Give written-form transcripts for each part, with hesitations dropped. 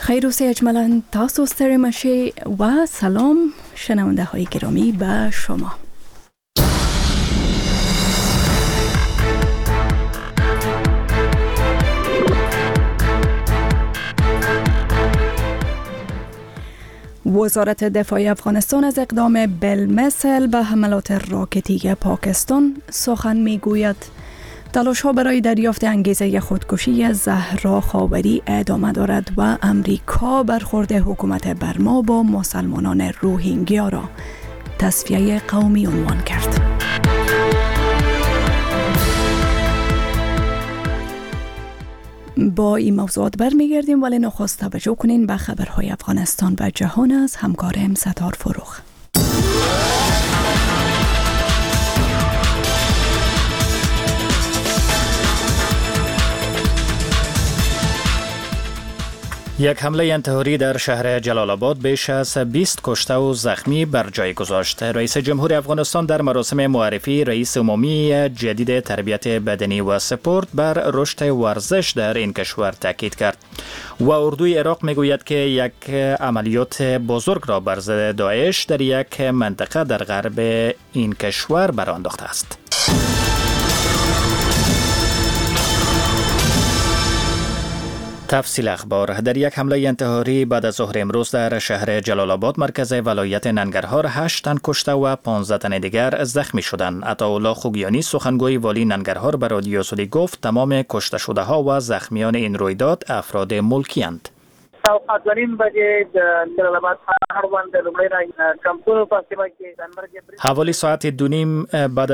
خیر اوسه اجمالاً تاسو ستړي مشي و سلام شنونده های گرامی به شما. وزارت دفاع افغانستان از اقدام بالمثل به حملات راکتی پاکستان سخن میگوید. تلاش‌ها برای دریافت انگیزه خودکشی زهرا خاوری ادامه دارد و امریکا برخورد حکومت برما با مسلمانان روهینگیا را تصفیه قومی عنوان کرد. با این موضوعات برمیگردیم، ولی نخست توجه کنین به خبرهای افغانستان و جهان از همکارم ستار فروخ. یک حمله انتحاری در شهر جلال آباد بیش از 20 کشته و زخمی بر جای گذاشت. رئیس جمهور افغانستان در مراسم معرفی رئیس عمومی جدید تربیت بدنی و سپورت بر رشد ورزش در این کشور تاکید کرد و اردوی عراق میگوید که یک عملیات بزرگ را بر ضد داعش در یک منطقه در غرب این کشور برانداخته است. تفصیل اخبار. در یک حمله انتحاری بعد از ظهر امروز در شهر جلال آباد مرکز ولایت ننگرهار 8 تن کشته و 15 تن دیگر زخمی شدند. عطاالله خوگیانی سخنگوی والی ننگرهار به رادیو سعودی گفت تمام کشته شده ها و زخمیان این رویداد افراد ملکی اند. حوالی ساعت دونیم بعد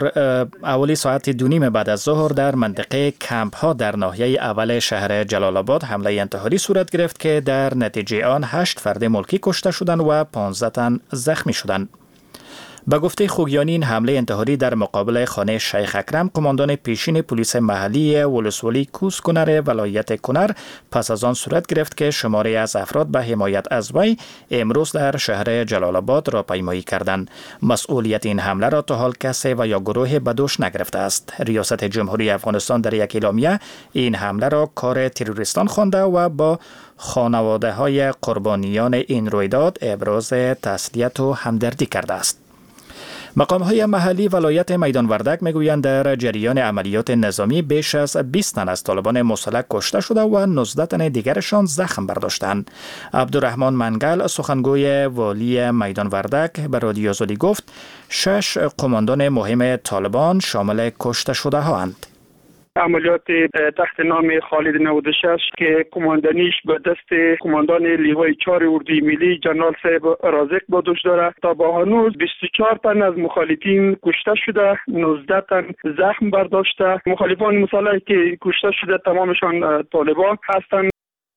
از ظهر در منطقه کمپ ها در ناحیه اول شهر جلال آباد حمله انتحاری صورت گرفت که در نتیجه آن 8 فرد ملکی کشته شدند و 15 تن زخمی شدند. به گفته خوگیانی این حمله انتحاری در مقابل خانه شیخ اکرم قماندان پیشین پلیس محلی ولسوالی کوس کنر ولایت کنر پس از آن صورت گرفت که شماری از افراد به حمایت از وی امروز در شهر جلال آباد راهپیمایی کردند. مسئولیت این حمله را تا حال کسی و یا گروه به دوش نگرفته است. ریاست جمهوری افغانستان در یک اعلامیه این حمله را کار تروریستان خوانده و با خانواده های قربانیان این رویداد ابراز تسلیت و همدردی کرده است. مقام‌های محلی ولایت میدان وردک میگویند در جریان عملیات نظامی بیش از 20 تن از طالبان مسلح کشته شده و 19 تن دیگرشان زخم برداشتند. عبدالرحمن منگل سخنگوی والی میدان وردک به رادیو سعودی گفت 6 قماندان مهم طالبان شامل کشته شده ها اند. عملیات تحت نام خالد 96 که کماندانیش به دست کماندان لیوای 4 اردوی ملی جنرال صاحب رازق با دوش داره. تا با هنوز 24 تن از مخالفین کشته شده، 19 تن زخم برداشته. مخالفان مسلحی که کشته شده تمامشان طالبان هستند.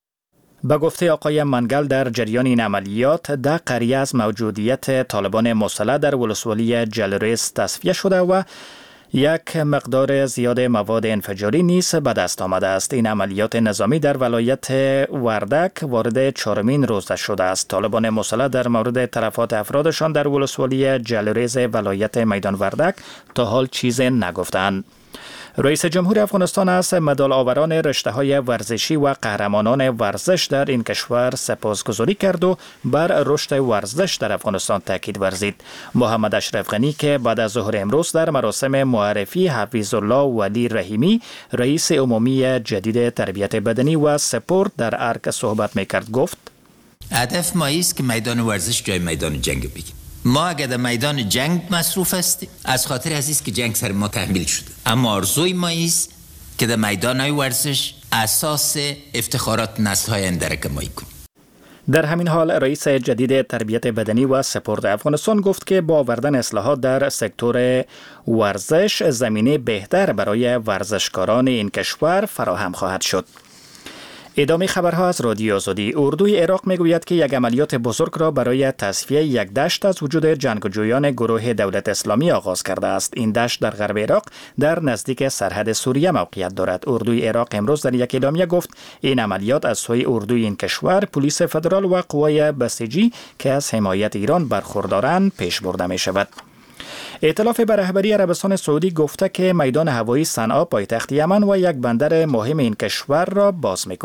به گفته آقای منگل در جریان این عملیات 10 قریه از موجودیت طالبان مسلح در ولسوالی جلریز تصفیه شده و یک مقدار زیاد مواد انفجاری نیز به دست آمده است. این عملیات نظامی در ولایت وردک وارد 4مین روز شده است. طالبان مسلح در مورد تلفات افرادشان در ولسوالی جلریز ولایت میدان وردک تا حال چیزی نگفتند. رئیس جمهور افغانستان از مدال آوران رشته‌های ورزشی و قهرمانان ورزش در این کشور سپاسگزاری کرد و بر رشد ورزش در افغانستان تاکید ورزید. محمد اشرف غنی که بعد از ظهر امروز در مراسم معرفی حفیظ الله ولی رحیمی رئیس عمومی جدید تربیت بدنی و سپورت در ارگ صحبت می‌کرد گفت هدف ما است که میدان ورزش جای میدان جنگ بگیریم. ما اگر در میدان جنگ مصروف هستیم از خاطر است که جنگ سر ما تحمیل شده، اما آرزوی ما است که در میدان ورزش اساس افتخارات نسل‌های آینده را کمایی کنیم. در همین حال رئیس جدید تربیت بدنی و سپورت افغانستان گفت که با آوردن اصلاحات در سکتور ورزش زمینه بهتر برای ورزشکاران این کشور فراهم خواهد شد. ادامه خبرها از رادیو آزادی. اردوی عراق میگوید که یک عملیات بزرگ را برای تصفیه یک دشت از وجود جنگجویان گروه دولت اسلامی آغاز کرده است. این دشت در غرب عراق در نزدیک سرحد سوریه موقعیت دارد. اردوی عراق امروز در یک اعلامیه گفت این عملیات از سوی اردوی این کشور، پلیس فدرال و قوای بسیجی که از حمایت ایران برخوردارند پیش برده می شود. ائتلاف به رهبری عربستان سعودی گفته که میدان هوایی صنعا پایتخت یمن و یک بندر مهم این کشور را باز می‌کند.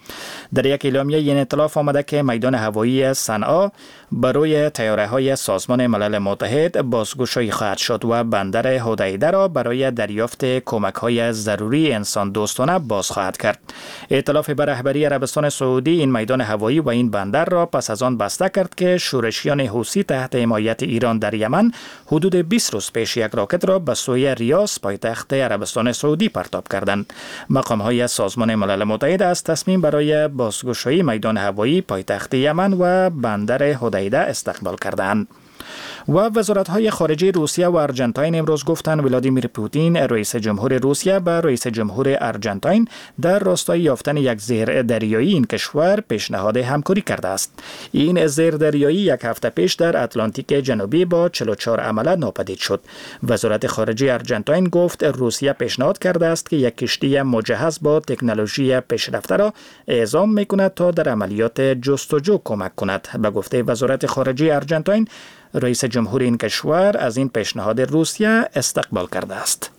در یک اعلامیه این اطلاف آمده که میدان هوایی صنعا برای طیاره‌های سازمان ملل متحد بازگشایی خواهد شد و بندر هدیده را برای دریافت کمک‌های ضروری انسان دوستانه باز خواهد کرد. ائتلاف به رهبری عربستان سعودی این میدان هوایی و این بندر را پس از آن بسته کرد که شورشیان حوثی تحت حمایت ایران در یمن حدود 20 روز پیش یک راکت را به سوی ریاض پایتخت عربستان سعودی پرتاب کردند. مقام‌های سازمان ملل متحد از تصمیم برای بازگشایی میدان هوایی پایتخت یمن و بندر هدیده استقبال کردند. و وزارت‌های خارجه روسیه و ارژانتین امروز گفتند ولادیمیر پوتین رئیس جمهور روسیه به رئیس جمهور ارژانتین در راستای یافتن یک زیر دریایی این کشور پیشنهاد همکاری کرده است. این زیر دریایی یک هفته پیش در اتلانتیک جنوبی با 44 عمله ناپدید شد. وزارت خارجه ارژانتین گفت روسیه پیشنهاد کرده است که یک کشتی مجهز با تکنولوژی پیشرفته را اعزام می‌کند تا در عملیات جستجو کمک کند. به گفته وزارت خارجه ارژانتین، رئیس جمهور این کشور از این پیشنهاد روسیه استقبال کرده است.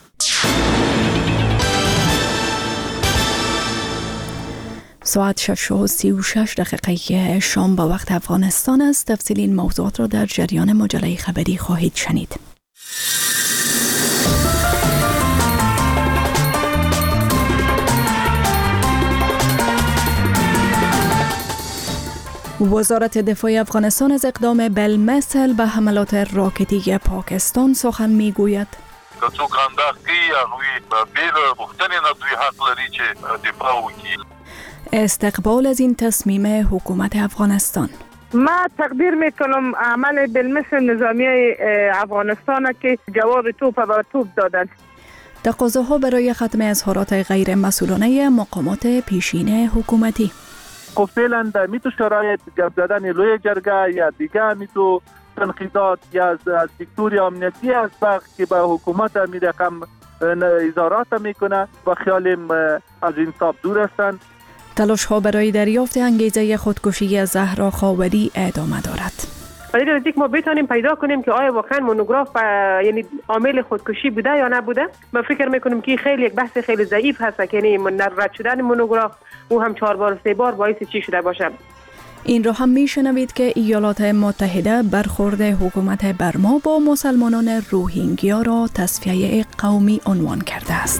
ساعت 6:36 شام به وقت افغانستان است. تفصیل این موضوعات را در جریان مجله خبری خواهید شنید. وزارت دفاع افغانستان از اقدام بالمثل به حملات راکتی پاکستان سخن میگوید. که څوک انداختی هغوی بیل پوښتنې نه دوی حق لري چې دفاع وکړي. استقبال از این تصمیم حکومت افغانستان. ما تقدیر میکنم عمل بالمثل نظامیه افغانستان که جواب توپ و توپ دادند. تقاضاها برای ختم اظهارات غیر مسئولانه مقامات پیشین حکومتی. خب فعلا در میتو شرایط گپ زدن لوی جرگه یا دیگه میتو تنقیدات یا از سکتور امنیتی از وقت که به حکومت می رقم اظهارات میکنه و خیالیم از انصاف دور هستند. تلاش ها برای دریافت انگیزه خودکشی زهرا خاوری ادامه دارد. برای نزدیک ما بتونیم پیدا کنیم که آیا واقعا مونوگراف یعنی عامل خودکشی بوده یا نبوده. من فکر میکنم که خیلی یک بحث خیلی ضعیف هست که یعنی رد شدن مونوگراف او هم 4 بار 3 بار باعث چی شده باشه. این را هم میشنوید که ایالات متحده برخورد حکومت برما با مسلمانان روهینگیا را تصفیه قومی عنوان کرده است.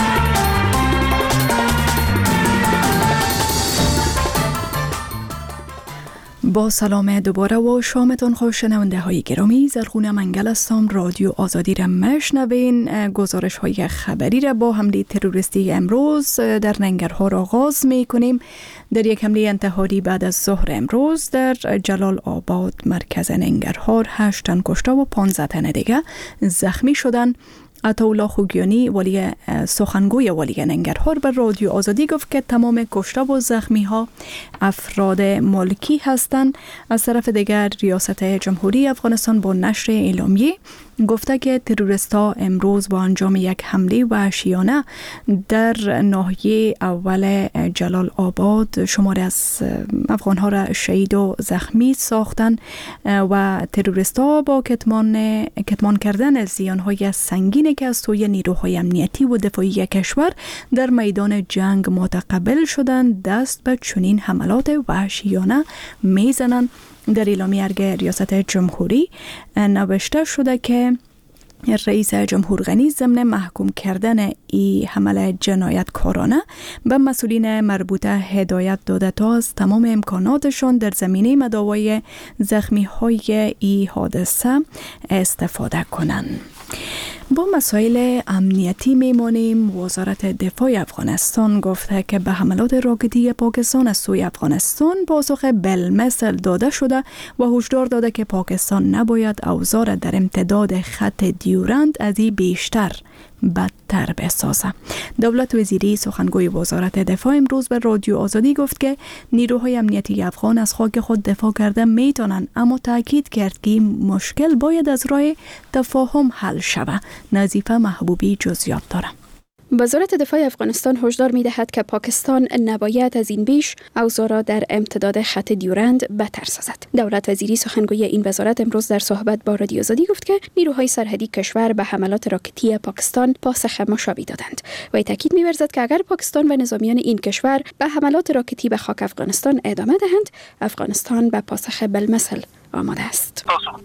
با سلام دوباره و شامتان خوش شنونده های گرامی. زرغونه منگل هستم. رادیو آزادی را میشنوین. گزارش های خبری را با حمله تروریستی امروز در ننگرهار آغاز می کنیم. در یک حمله انتحاری بعد از ظهر امروز در جلال آباد مرکز ننگرهار 8 تن کشته و 15 تن دیگه زخمی شدند. عطاالله خوگیانی ولی سخنگوی ولی ننگرهار به رادیو آزادی گفت که تمام کشته و زخمی ها افراد ملکی هستند. از طرف دیگر ریاست جمهوری افغانستان با نشر اعلامیه گفته که تروریست‌ها امروز با انجام یک حمله وحشیانه در ناحیه اول جلال آباد شماری از افغان‌ها را شهید و زخمی ساختند و تروریست‌ها با کتمان کردن زیان‌های سنگینی که از سوی نیروهای امنیتی و دفاعی کشور در میدان جنگ متقبل شدند دست به چنین حملات وحشیانه میزنند. در اعلامیه ریاست جمهوری نوشته شده که رئیس جمهور غنی ضمن محکوم کردن ای حمله جنایتکارانه به مسئولین مربوطه هدایت داده تا از تمام امکاناتشان در زمینه مداوای زخمی های ای حادثه استفاده کنند. با مسائل امنیتی میمانیم. وزارت دفاع افغانستان گفته که به حملات راکتی پاکستان از سوی افغانستان پاسخ بالمثل داده شده و هشدار داده که پاکستان نباید اوضاع در امتداد خط دیورند از این بیشتر بدتر بسازه. دولت وزیری سخنگوی وزارت دفاع امروز به رادیو آزادی گفت که نیروهای امنیتی افغان از خاک خود دفاع کرده میتونن، اما تاکید کرد که مشکل باید از راه تفاهم حل شود. نظیفه محبوبی جزئیات داره. وزارت دفاع افغانستان هشدار می‌دهد که پاکستان نباید از این بیش اوضاع را در امتداد خط دیورند بدتر سازد. دولت وزیری سخنگوی این وزارت امروز در صحبت با رادیو آزادی گفت که نیروهای سرحدی کشور به حملات راکتی پاکستان پاسخ مشابه دادند. و تاکید می‌ورزد که اگر پاکستان و نظامیان این کشور به حملات راکتی به خاک افغانستان ادامه دهند، افغانستان به پاسخ بالمثل آماده است.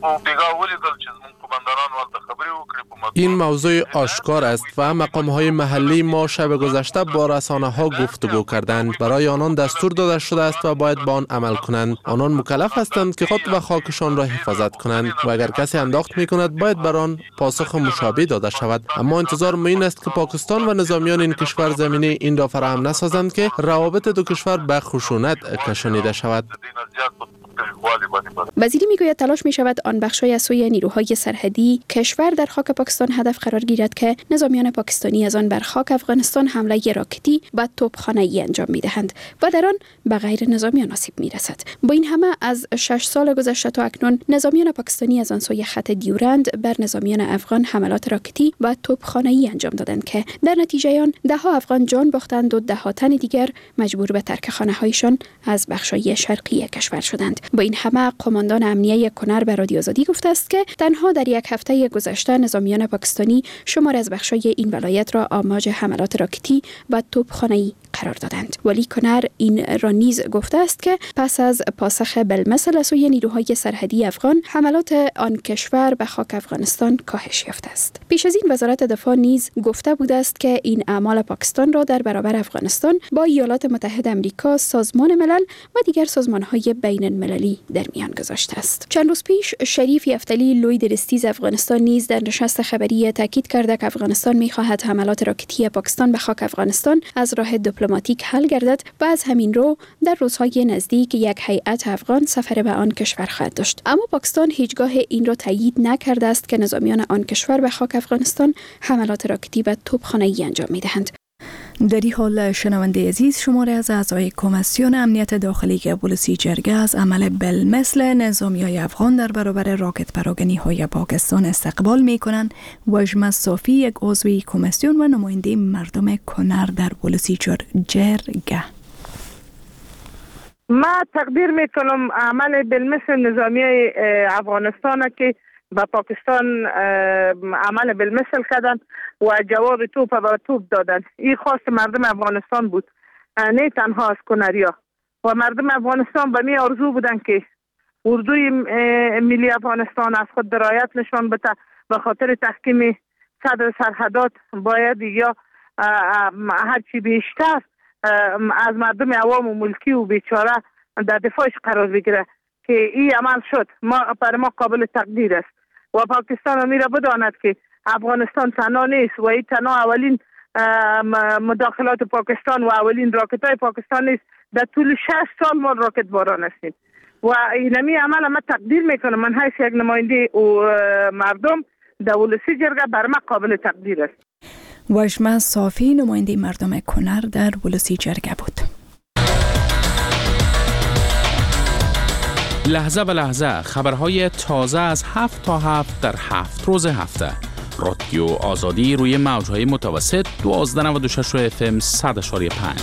این موضوع آشکار است و مقام‌های محلی ما شب گذشته با رسانه‌ها گفتگو کردند. برای آنان دستور داده شده است و باید با آن عمل کنند. آنان مکلف هستند که خود و خاکشان را حفاظت کنند و اگر کسی انداخت می‌کند باید بر آن پاسخ مشابه داده شود. اما انتظار ما این است که پاکستان و نظامیان این کشور زمینه این را فراهم نسازند که روابط دو کشور به خشونت کشانیده شود. وزیری میگوید تلاش می شود آن بخشای از سوی نیروهای سرحدی کشور در خاک پاکستان هدف قرار گیرد که نظامیان پاکستانی از آن بر خاک افغانستان حمله راکتی و توپخانه‌ای انجام می دهند و در آن به غیر نظامیان آسیب می رسد. با این همه از 6 سال گذشته تا اکنون نظامیان پاکستانی از آن سوی خط دیورند بر نظامیان افغان حملات راکتی و توپخانه‌ای انجام دادند که در نتیجه آن ده‌ها افغان جان باختند و ده‌ها تن دیگر مجبور به ترک خانه‌هایشان از بخشای شرقی کشور شدند. با این همه قماندان امنیه کنر به رادیو آزادی گفته است که تنها در یک هفته گذشته نظامیان پاکستانی شمار از بخشای این ولایت را آماج حملات راکتی و توپخانه‌ای قرار دادند. ولی کنر این را نیز گفته است که پس از پاسخ بالمثل از سوی نیروهای سرحدی افغان حملات آن کشور به خاک افغانستان کاهش یافته است. پیش از این وزارت دفاع نیز گفته بوده است که این اعمال پاکستان را در برابر افغانستان با ایالات متحده آمریکا، سازمان ملل و دیگر سازمان‌های بین المللی در میان گذاشته است. چند روز پیش شریف یفتلی لوی درستیز افغانستان نیز در نشست خبری تاکید کرده که افغانستان می‌خواهد حملات راکتی پاکستان به خاک افغانستان از راه دیپلماتیک حل گردد و از همین رو در روزهای نزدیک یک هیئت افغان سفر به آن کشور خواهد داشت. اما پاکستان هیچگاه این را تایید نکرده است که نظامیان آن کشور به خاک افغانستان حملات راکتی و توپخانه‌ای انجام می‌دهند. در این حال شنونده عزیز، شماره از اعضای کمیسیون امنیت داخلی بولسی جرگه از عمل بالمثل نظامیای افغان در برابر راکت پراگنی‌های پاکستان استقبال می‌کنند. وجمه صافی، یک عضو کمیسیون و نماینده مردم کنر در بولسی جرگه: ما تقدیر میکنم عمل بالمثل نظامیای افغانستان که با پاکستان عمل بالمثل کردن و جواب توپ و توپ دادن. این خواست مردم افغانستان بود، نه تنها از کنریا. و مردم افغانستان به می آرزو بودن که اردوی ملی افغانستان از خود درایت نشان بده. به خاطر تحکیم صدر سرحدات باید یا هرچی بیشتر از مردم عوام و ملکی و بیچاره در دفاعش قرار بگیره که این عمل شد. برای ما قابل تقدیر است و پاکستان میره بداند که افغانستان تنها نیست و این تنها اولین مداخلات پاکستان و اولین راکت های پاکستان نیست. در طول 6 سال ما راکت باران هستیم و اینمی عمل ما تقدیر میکنم. من حیث یک نماینده مردم در ولسی جرگه بر ما قابل تقدیر است. وجمه صافی، نماینده مردم کنر در ولسی جرگه بود. لحظه به لحظه خبرهای تازه از 7 تا 7 در 7 روز هفته. رادیو آزادی روی موجهای متوسط 1296 FM 100.5.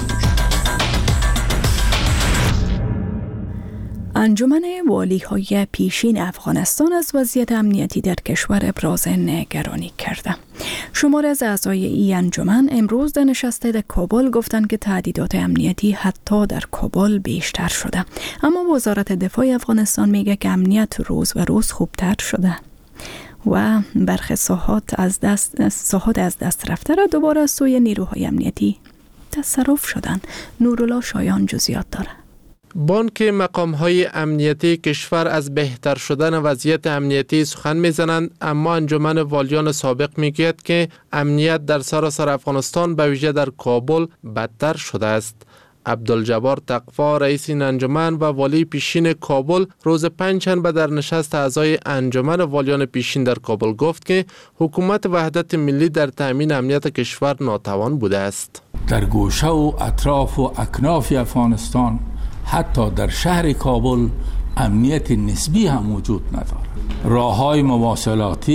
انجمن والی‌های پیشین افغانستان از وضعیت امنیتی در کشور ابراز نگرانی کرده. شمار از اعضای این انجمن امروز در نشست در کابل گفتند که تهدیدات امنیتی حتی در کابل بیشتر شده. اما وزارت دفاع افغانستان میگه که امنیت روز و روز خوبتر شده و برخی ساحات از دست رفته را دوباره از سوی نیروهای امنیتی تصرف شدن. نورالله شایان جزئیات داره. بانک مقام‌های امنیتی کشور از بهتر شدن وضعیت امنیتی سخن می‌زنند، اما انجمن والیان سابق میگوید که امنیت در سراسر افغانستان به ویژه در کابل بدتر شده است. عبدالجبار تقوا، رئیس این انجمن و والی پیشین کابل، روز پنجشنبه در نشست اعضای انجمن والیان پیشین در کابل گفت که حکومت وحدت ملی در تامین امنیت کشور ناتوان بوده است. در گوشه و اطراف و اکناف افغانستان، حتی در شهر کابل، امنیت نسبی هم وجود ندارد. راه‌های مواصلاتی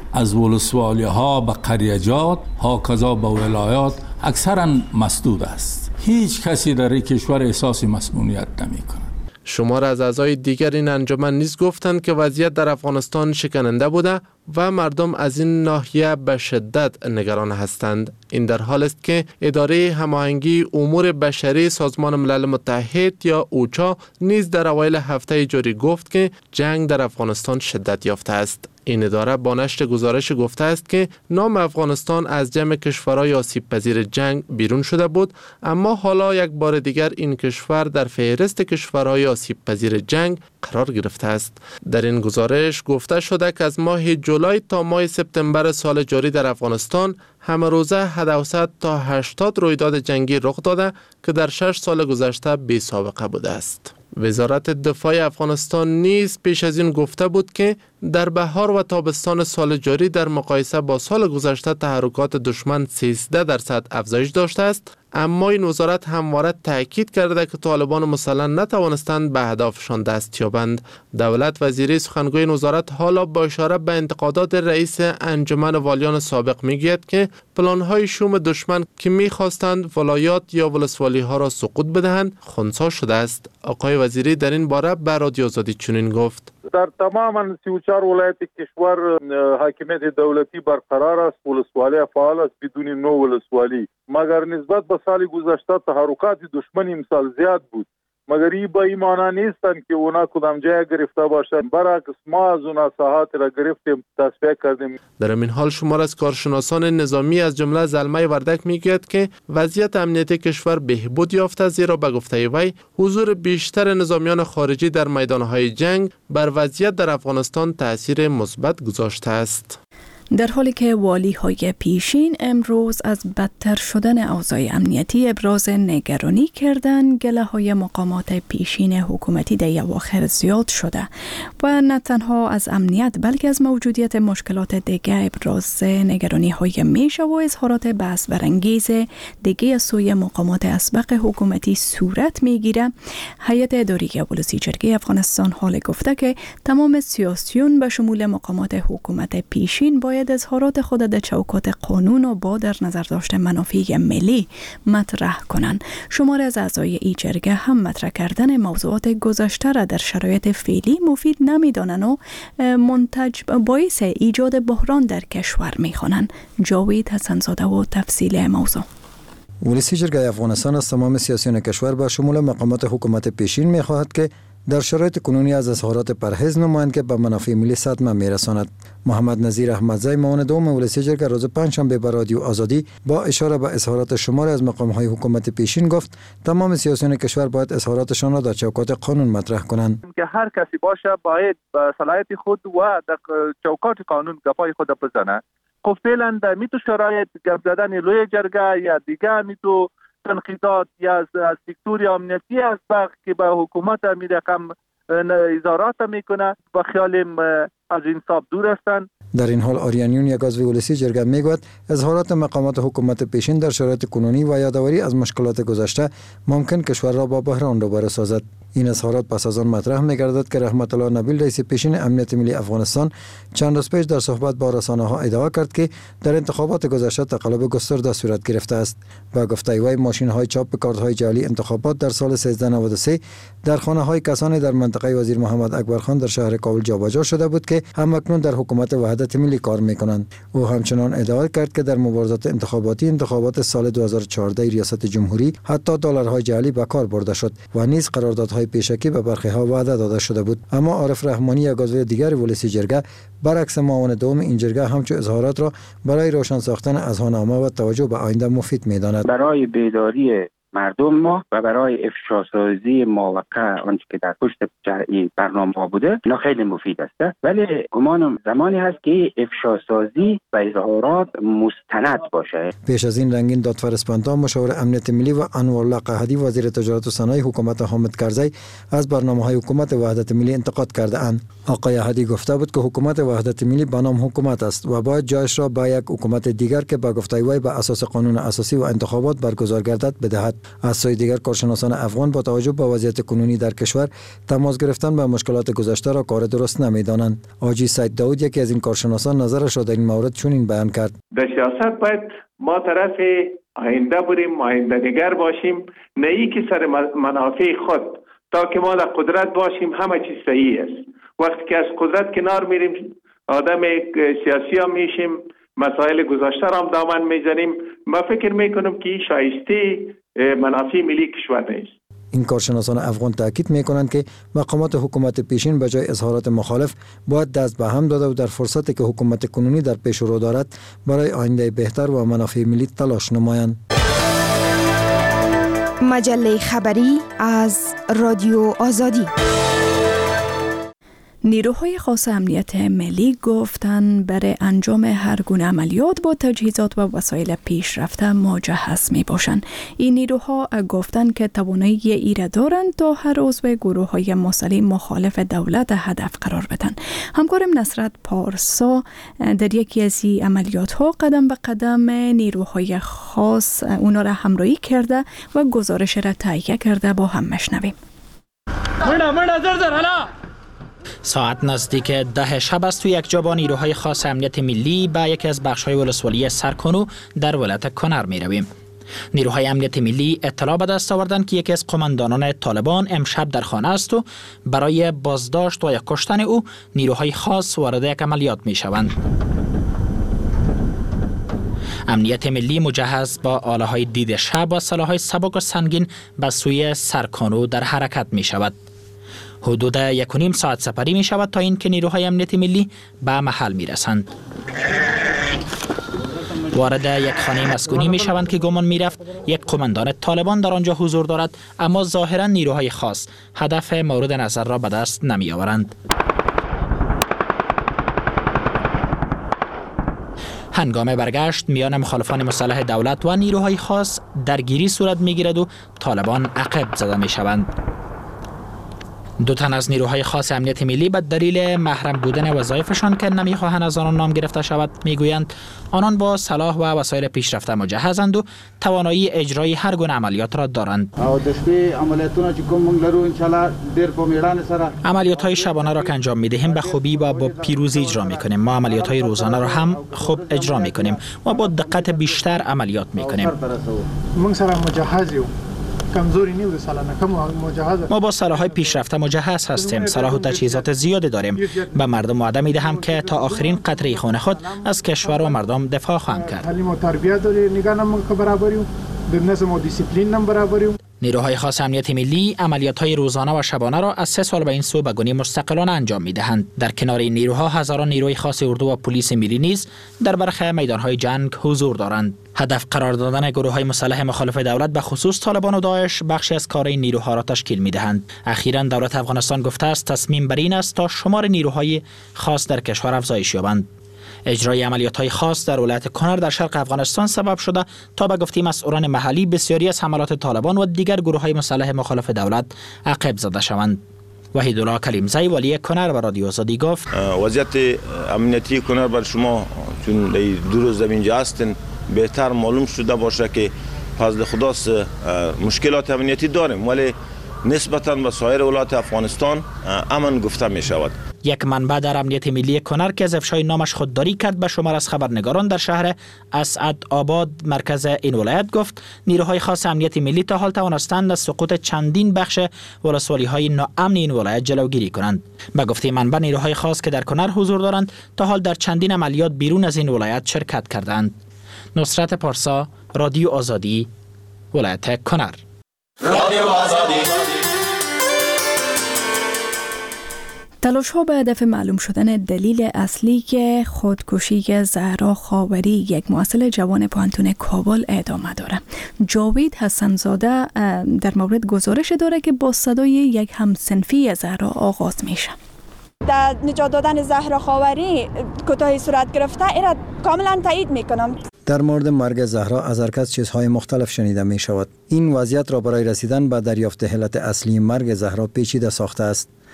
از ولسوالی ها به قریجات هاکذا به ولایات اکثرا مسدود است. هیچ کسی در این کشور احساس مسئولیت نمی کند. شمار از اعضای دیگر این انجمن نیز گفتند که وضعیت در افغانستان شکننده بوده و مردم از این ناحیه به شدت نگران هستند. این در حال است که اداره هماهنگی امور بشری سازمان ملل متحد یا اوچا نیز در اوایل هفته جاری گفت که جنگ در افغانستان شدت یافته است. این اداره با نشر گزارش گفته است که نام افغانستان از جمع کشورهای آسیب پذیر جنگ بیرون شده بود، اما حالا یک بار دیگر این کشور در فهرست کشورهای آسیب پذیر جنگ قرار گرفته است. در این گزارش گفته شده که از ماه جولای تا ماه سپتامبر سال جاری در افغانستان همه روزه 700 تا 80 رویداد جنگی رخ داده که در 6 سال گذشته بی سابقه بوده است. وزارت دفاع افغانستان نیز پیش از این گفته بود که در بهار و تابستان سال جاری در مقایسه با سال گذشته تحرکات دشمن 13% افزایش داشته است، اما این وزارت همواره تاکید کرده که طالبان مسلح نتوانستند به اهدافشان دست یابند. دولت وزیری سخنگوی این وزارت حالا با اشاره به انتقادات رئیس انجمن والیان سابق میگوید که پلان‌های شوم دشمن که می‌خواستند ولایات یا ولسوالی‌ها را سقوط بدهند خنثی شده است. آقای وزیری در این باره به رادیو آزادی چنین گفت: در تماما 34 ولایت کشور حاکمیت دولتی برقرار است، ولسوالی فعال است بدون نو ولسوالی، مگر نسبت به سال گذشته تحرکات دشمن امسال زیاد بود، مگر این به این معنی نیستند که اونا کدام جای گرفته باشند، برعکس ما از اونا ساحات را گرفتیم، تصفیه کردیم. در این حال شمار از کارشناسان نظامی از جمله زلمه وردک میگوید که وضعیت امنیتی کشور بهبود یافته، زیرا به گفته وی حضور بیشتر نظامیان خارجی در میدانهای جنگ بر وضعیت در افغانستان تأثیر مثبت گذاشته است. در حالی که والی‌های پیشین امروز از بدتر شدن اوضاع امنیتی ابراز نگرانی کردند، گله‌های مقامات پیشین حکومتی در اواخر زیاد شده و نه تنها از امنیت بلکه از موجودیت مشکلات دیگه ابراز نگرانی‌های میشه و اظهارات بحث برانگیز دیگه از سوی مقامات اسبق حکومتی صورت میگیره. هیئت اداری ولسی جرگه افغانستان حال گفته که تمام سیاسیون به شمول مقامات حکومت پیشین باید اظهارات خود در چوکات قانون و با در نظر داشته منافع ملی مطرح کنند. شمار از اعضای این جرگه هم مطرح کردن موضوعات گذشته را در شرایط فعلی مفید نمیدانند و منتج باعث ایجاد بحران در کشور میخوانند. جاوید حسن‌زاده و تفصیل موضوع. ولسی جرگه افغانستان از تمام سیاسیون کشور به شمول مقامات حکومت پیشین میخواهد که در شرایط کنونی از اظهارات پرهیز نمایند که به منافع ملی صدمه میرساند. محمد نظیر احمدزی معاون دوم ولسی جرگه روز پنجشنبه به رادیو آزادی با اشاره به اظهارات شماری از مقام‌های حکومت پیشین گفت تمام سیاسیون کشور باید اظهاراتشان را در چوکات قانون مطرح کنند. که هر کسی باشه باید به صلاحیت خود و در چوکات قانون گپای خود بزنه. خب فعلا در میتو شرایط گپ زدن لوی جرگه یا دیگه میتو تنقیدات یا از سکتور امنیتی از بخش که به حکومت می رقم اظهارات میکنه و خیالیم از انصاف دور هستند. در این حال آریانیون یک عضو ولسی جرگه میگوید اظهارات مقامات حکومت پیشین در شرایط کنونی و یادآوری از مشکلات گذشته ممکن کشور را با بحران روبرو سازد. این اظهارات پس از آن مطرح می‌گردد که رحمت الله نبیل رئیس پیشین امنیت ملی افغانستان چند روز پیش در صحبت با رسانه‌ها ادعا کرد که در انتخابات گذشته تقلب گسترده صورت گرفته است. با گفته وی ماشین‌های چاپ کارت‌های جعلی انتخابات در سال 1393 در خانه‌های کسانی در منطقه وزیر محمد اکبر خان در شهر کابل جابجا شده بود که همکنون در حکومت وحدت ملی کار می‌کنند. او همچنان ادعا کرد که در مبارزات انتخاباتی انتخابات سال 2014 ریاست جمهوری حتی دلارهای جعلی به کار برده شد و نیز قراردادهای پیشکی به برخی‌ها وعده داده شده بود. اما عارف رحمانی یک عضو دیگر ولسی جرگه برعکس معاون دوم این جرگه همچون اظهارات را برای روشن ساختن اذهان‌آمه و توجه به آینده مفید می‌داند. برای بیداری مردم ما و برای افشاسازی ماوقع آنچه که در پشت این برنامه ها بوده اینا خیلی مفید است، ولی گمانم زمانی هست که افشاسازی و اظهارات مستند باشه. پیش از این رنگین دادفر اسپانتا مشاور امنیت ملی و انورالله قحطی وزیر تجارت و صنایع حکومت حامد کرزی از برنامه‌های حکومت وحدت ملی انتقاد کرده اند. آقای قحطی گفته بود که حکومت وحدت ملی به نام حکومت است و باید جایش را به یک حکومت دیگر که با گفته وی به اساس قانون اساسی و انتخابات برگزار گردد بدهد. از سوی دیگر کارشناسان افغان با توجه به وضعیت کنونی در کشور تماس گرفتن به مشکلات گذشته را کار درست نمی‌دانند. حاجی سید داود یکی از این کارشناسان نظرش را در این مورد چنین بیان کرد: در سیاست باید ما طرف آینده بریم، آینده نگر باشیم، نه ای که سر منافع خود. تا که ما در قدرت باشیم همه چیز صحیح است. وقتی که از قدرت کنار میریم آدم سیاسی هم میشیم، مسائل گذشته را هم دامن میزنیم. ما فکر میکنم که این شایسته منافع ملی کشور نیست. این کارشناسان افغان تاکید میکنند که مقامات حکومت پیشین به جای اظهارات مخالف باید دست به هم داده و در فرصتی که حکومت کنونی در پیش رو دارد برای آینده بهتر و منافع ملی تلاش نمایند. مجله خبری از رادیو آزادی. نیروهای خاص امنیت ملی گفتند برای انجام هر گونه عملیات با تجهیزات و وسایل پیشرفته مجهز می باشند. این نیروها گفتند که توانایی ایره دارند تا هر عضو گروه‌های مسلح مخالف دولت هدف قرار بدن. همکارم نصرت پارسا در یکی از این عملیات ها قدم به قدم نیروهای خاص اونا را همراهی کرده و گزارش را تهیه کرده. با هم مشنویم. ساعت نزدیک 10 شب است و یک جا با نیروهای خاص امنیت ملی به یکی از بخش‌های ولسوالی سرکانو در ولایت کنر می رویم. نیروهای امنیت ملی اطلاع به دست آوردند که یکی از قماندانان طالبان امشب در خانه است و برای بازداشت و یا کشتن او نیروهای خاص وارد یک عملیات می شوند. امنیت ملی مجهز با آله‌های دید شب و سلاح‌های سبک و سنگین به سوی سرکانو در حرکت می شود. حدود 1.5 ساعت سپری می شود تا اینکه نیروهای امنیت ملی به محل می رسند. وارد یک خانه مسکونی می شوند که گمان می رفت یک قماندان طالبان در آنجا حضور دارد، اما ظاهرا نیروهای خاص هدف مورد نظر را به دست نمی آورند. هنگام برگشت میان مخالفان مسلح دولت و نیروهای خاص درگیری صورت می گیرد و طالبان عقب زده می شوند. 2 تن از نیروهای خاص امنیت ملی به دلیل محرم بودن وظایفشان که نمیخواهند از آنان نام گرفته شود میگویند آنان با سلاح و وسایل پیشرفته مجهزند و توانایی اجرای هر گونه عملیات را دارند. عملیات‌های شبانه را که انجام میدهیم به خوبی و با پیروزی اجرا میکنیم. ما عملیات‌های روزانه را هم خوب اجرا میکنیم و با دقت بیشتر عملیات میکنیم. ما با سلاح‌های پیشرفته مجهز هستیم. سلاح و تجهیزات زیادی داریم. به مردم وعده می‌دهم که تا آخرین قطره خون خود از کشور و مردم دفاع خواهند کرد. تعلیم و تربیت داره، نگاه برابری به نظم و دیسیپلین هم برابری. نیروهای خاص امنیت ملی عملیات‌های روزانه و شبانه را از 3 سال به این سو به گونه مستقلانه انجام می‌دهند. در کنار این نیروها هزاران نیروی خاص اردو و پلیس ملی نیز در برخی میدان‌های جنگ حضور دارند. هدف قرار دادن گروه‌های مسلح مخالف دولت به خصوص طالبان و داعش بخشی از کار این نیروها را تشکیل می‌دهند. اخیراً دولت افغانستان گفته است تصمیم بر این است تا شمار نیروهای خاص در کشور افزایش یابند. اجرای عملیات‌های خاص در ولایت کنر در شرق افغانستان سبب شده تا به گفته مسئولان محلی بسیاری از حملات طالبان و دیگر گروه‌های مسلح مخالف دولت عقب زده شوند. وحیدالله کلیمزی ولی کنر به رادیو آزادی گفت وضعیت امنیتی کنر بر شما چون دو روز اینجا هستین بهتر معلوم شده باشه که فضل خداست مشکلات امنیتی داریم ولی نسبتاً به سایر ولایات افغانستان امن گفته می شود. یک منبع در امنیت ملی کنر که از افشای نامش خودداری کرد به شمار از خبرنگاران در شهر اسعد آباد مرکز این ولایت گفت نیروهای خاص امنیت ملی تا حال توانستند از سقوط چندین بخش ولسوالی‌های ناامن این ولایت جلوگیری کنند. به گفته منبع نیروهای خاص که در کنر حضور دارند تا حال در چندین عملیات بیرون از این ولایت شرکت کردند. نصرت پارسا، رادیو آزادی، ولایت کنر. رادیو آزادی. تلاش ها به هدف معلوم شدن دلیل اصلی که خودکشی زهرا خاوری یک محصل جوان پانتون کابل ادامه داره. جاوید حسن‌زاده در مورد گزارش داره که با صدای یک همسنفی زهرا آغاز میشه. در نجات دادن زهرا خاوری کوتاهی صورت گرفته اینا کاملا تایید میکنم. در مورد مرگ زهرا از هر کس چیزهای مختلف شنیده می شود. این وضعیت را برای رسیدن به دریافت علت اصلی مرگ زهرا پیچیده ساخته است.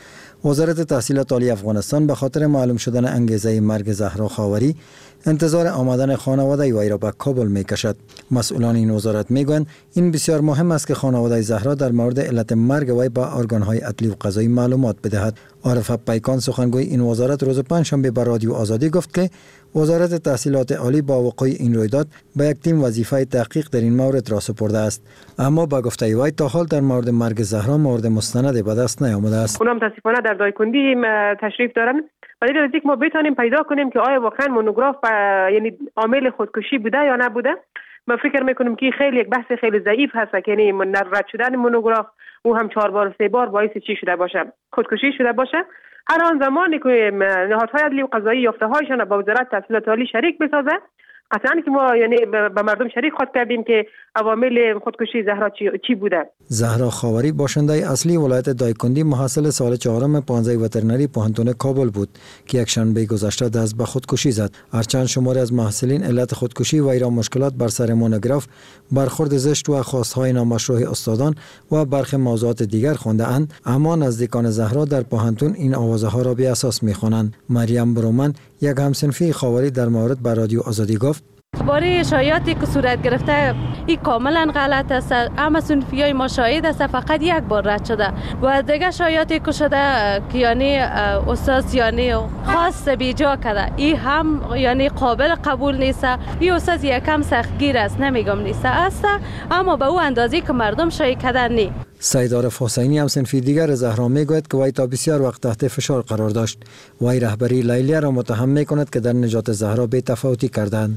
وزارت تحصیلات عالی افغانستان به خاطر معلوم شدن انگیزه مرگ زهرا خاوری انتظار آمدن خانواده وی را به کابل می کشد. مسئولان این وزارت می گویند این بسیار مهم است که خانواده زهرا در مورد علت مرگ وی به ارگان‌های عدلی و قضایی معلومات بدهد. عارف پیکان سخنگوی این وزارت روز پنجشنبه به رادیو آزادی گفت که وزارت تحصیلات عالی با وقوع این رویداد به یک تیم وظیفه تحقیق در این مورد را سپرده است، اما با گفته وی تا حال در مورد مرگ زهرا مورد مستند به دست نیامده است. اونم متاسفانه در دایکندی تشریف دارن. ولی از اینکه ما بتونیم پیدا کنیم که آیا واقعا مونوگراف یعنی عامل خودکشی بوده یا نبوده، من فکر میکنم که خیلی یک بحث خیلی ضعیف هست که یعنی رد شدن مونوگراف او هم 4 بار 3 بار باعث چی شده باشه، خودکشی شده باشه. هر آن زمانی که نهادهای عدلی و قضایی یافته‌هایشان با وزارت تحصیلات عالی شریک بسازه، قطعاً که ما یعنی به مردم شریک خود کردیم که عوامل خودکشی زهرا چی بوده. زهرا خاوری باشنده اصلی ولایت دایکندی محصل سال 4 پانزه وترنری پوهنتون کابل بود که یک شنبه گذشته دست به خودکشی زد. هرچند شماری از محصلین علت خودکشی وی را مشکلات بر سر مونوگراف، برخورد زشت و خواستهای نامشروع استادان و برخی موضوعات دیگر خوانده اند، اما نزدیکان زهرا در پوهنتون این آوازه ها را بی اساس می‌خوانند. مریم برومن یک همسنفی خاوری در مورد به رادیو آزادی گفت باره شایعاتی که صورت گرفته این کاملا غلط است. اما صنفیای ما شاهد است فقط یک بار رد شده و دیگه شایعاتی که شده که یعنی استاد یعنی خاص بیجا کرده، این هم یعنی قابل قبول نیست. این استاد یکم سختگیر است، نمیگم نیست است، اما به او اندازی که مردم شایع کردن نی. سید عارف حسینی هم صنفی دیگر زهرا میگوید که وی تا بسیار وقت تحت فشار قرار داشت. وی رهبری لیلیه را متهم میکند که در نجات زهرا بی تفاوتی کردند.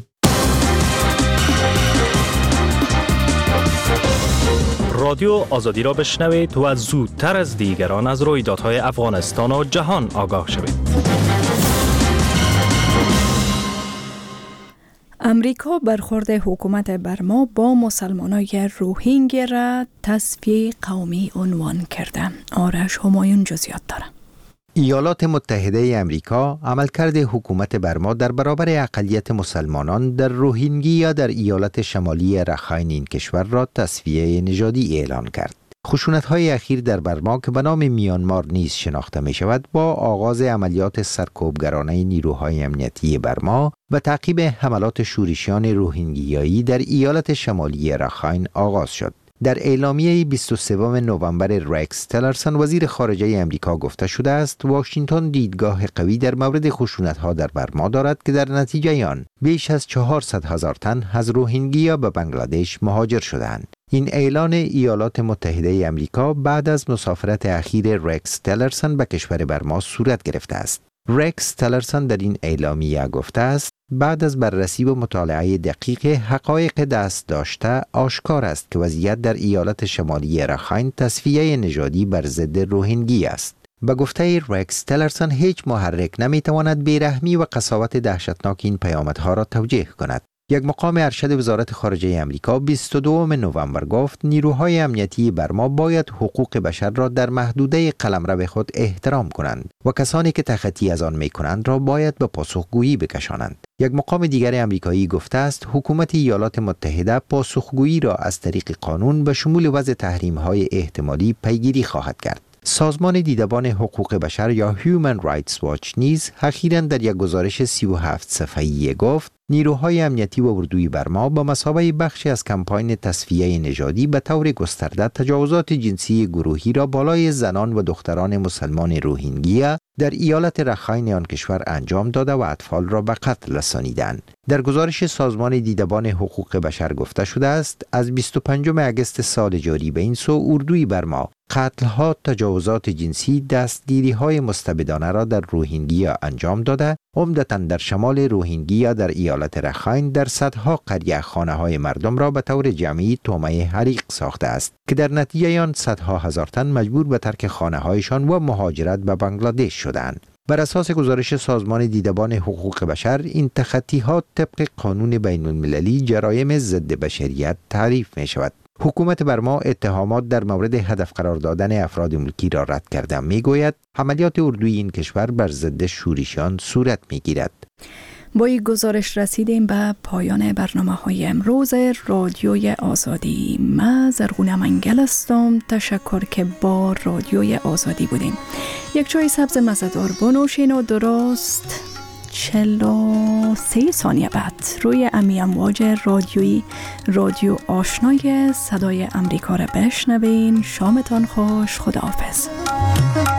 رادیو آزادی را بشنوید و زودتر از دیگران از رویدادهای افغانستان و جهان آگاه شوید. امریکا برخورد حکومت برما با مسلمانای روهینگیا را تصفیه قومی عنوان کرده. آرش همایون جزئیات داره. ایالات متحده امریکا عملکرد حکومت برما در برابر اقلیت مسلمانان در روهینگیا در ایالت شمالی رخاین این کشور را تصفیه نژادی اعلان کرد. خشونت‌های اخیر در برما که به نام میانمار نیز شناخته می شود با آغاز عملیات سرکوبگرانه نیروهای امنیتی برما و تعقیب حملات شورشیان روهینگیایی در ایالت شمالی رخاین آغاز شد. در اعلامیه 23 نوامبر رکس تلرسن وزیر خارجه امریکا گفته شده است واشنگتن دیدگاه قوی در مورد خشونت‌ها در برما دارد که در نتیجه آن بیش از 400,000 تن از روهینگیا به بنگلادش مهاجر شدند. این اعلان ایالات متحده امریکا بعد از مسافرت اخیر رکس تلرسن به کشور برما صورت گرفته است. رکس تلرسن در این اعلامیه گفته است بعد از بررسی و مطالعه دقیق حقایق دست داشته آشکار است که وضعیت در ایالت شمالی رخاین تصفیه نژادی بر ضد روهینگی است. به گفته رکس تلرسن هیچ محرک نمیتواند بیرحمی و قساوت دهشتناک این پیامدها را توجیه کند. یک مقام ارشد وزارت خارجه امریکا 22 نوامبر گفت نیروهای امنیتی برما باید حقوق بشر را در محدوده قلمرو خود احترام کنند و کسانی که تخطی از آن می‌کنند را باید به پاسخگویی بکشانند. یک مقام دیگر امریکایی گفته است حکومت ایالات متحده پاسخگویی را از طریق قانون به شمول وضع تحریم‌های احتمالی پیگیری خواهد کرد. سازمان دیدبان حقوق بشر یا Human Rights Watch نیز اخیراً در یک گزارش 37 صفحه‌ای گفت نیروهای امنیتی و اردوی برما با مثابه بخشی از کمپاین تصفیه نژادی به طور گسترده تجاوزات جنسی گروهی را بالای زنان و دختران مسلمان روهینگیا در ایالت رخاین آن کشور انجام داده و اطفال را به قتل رسانیدند. در گزارش سازمان دیدبان حقوق بشر گفته شده است از 25 اگست سال جاری به این سو اردوی برما قتل‌ها، تجاوزات جنسی، دستگیری‌های مستبدانه را در روهینگیا انجام داده، عمدتاً در شمال روهینگیا در ایالت رخاین در صدها قریه خانه‌های مردم را به طور جمعی طعمه حریق ساخته است که در نتیجه آن صدها هزار تن مجبور به ترک خانه‌هایشان و مهاجرت به بنگلادش شدند. بر اساس گزارش سازمان دیدبان حقوق بشر این تخطی‌ها طبق قانون بین‌المللی جرایم ضد بشریت تعریف می‌شود. حکومت برما اتهامات در مورد هدف قرار دادن افراد ملکی را رد کرده میگوید عملیات اردوی این کشور بر ضد شورشیان صورت میگیرد. با این گزارش رسیدیم به پایان برنامه‌های امروز رادیوی آزادی. من زرغونه منگل هستم. تشکر که با رادیوی آزادی بودیم. یک چای سبز مزه‌دار بنوشین و درست 43 ثانیه بعد روی امی امواج رادیویی رادیو آشنای صدای امریکا را بشنوین. شامتان خوش. خداحافظ.